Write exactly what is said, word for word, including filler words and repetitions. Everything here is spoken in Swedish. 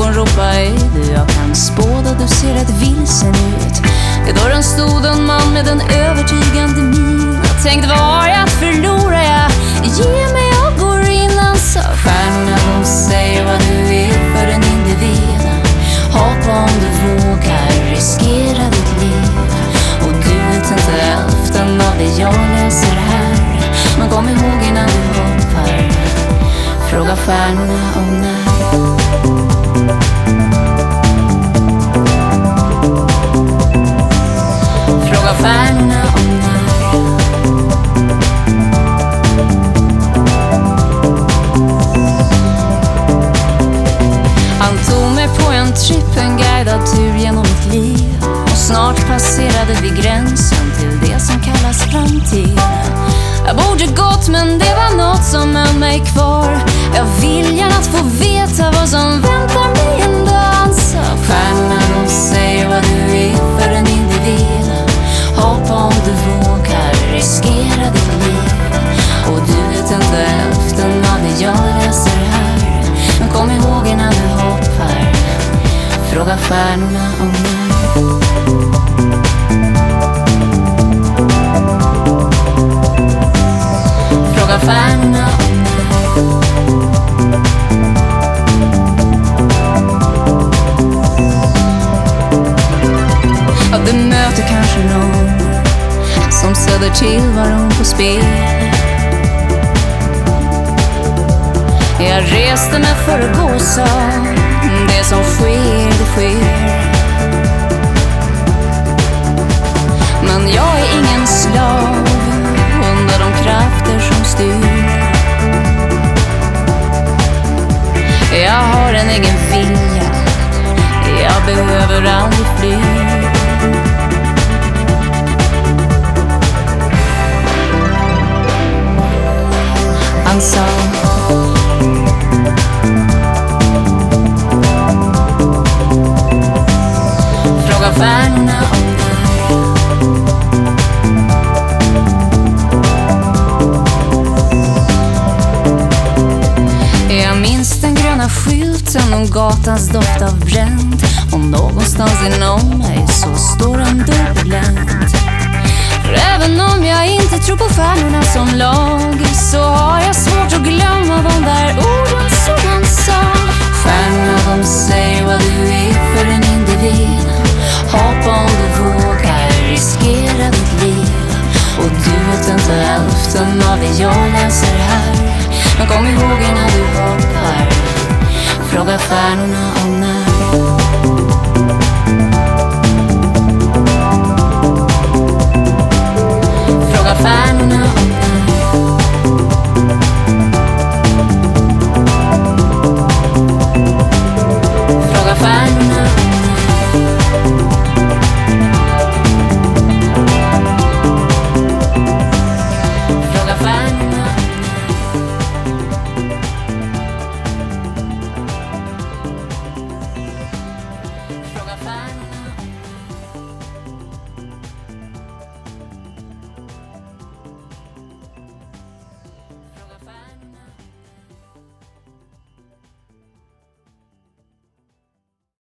som ropar är du. Jag kan spå då du ser rätt vilsen ut. Vid dörren stod en man med en övertygande min. Jag tänkte vad har jag att förlora, jag ge mig och går in. Han sa stjärnorna de säger vad du är för en individ. Hoppa om du vågar, riskera ditt liv. Och du vet inte hälften av det jag läser här. Men kom ihåg innan du hoppar, fråga stjärnorna om när. Fråga stjärnorna om när. Han tog mig på en tripp, en guidad tur genom mitt liv. Och snart passerade vi gränsen till det som kallas framtid. Jag borde gått men det var något som höll mig kvar. Jag vill gärna att få veta vad som väntar mig en dag. Han sa stjärnorna de säger vad du är för en individ. Hoppa om du vågar, riskera ditt liv. Och du vet inte hälften av det jag läser här. Men kom ihåg innan du hoppar, fråga stjärnorna om när. Fråga stjärnorna om när. Ja, du möter kanske någon som sätter till varann på spel. Jag reste mig för att gå och sa det som sker, det sker. Men jag är ingen slav under de krafter som styr. Jag har en egen vilja, jag behöver aldrig fly. Han sa fråga stjärnorna om när. Jag minns den gröna skylten och gatans doft av bränd. Och någonstans inom mig så står en dörr på glänt. För även om jag inte tror på stjärnorna som lag, så har jag svårt att glömma de där orden som han sa. Stjärnorna de säger vad du är för en individ. Hoppa om du vågar, riskera ditt liv. Och du vet inte hälften av det jag läser här. Men kom ihåg innan du hoppar, fråga stjärnorna om när. Fråga stjärnorna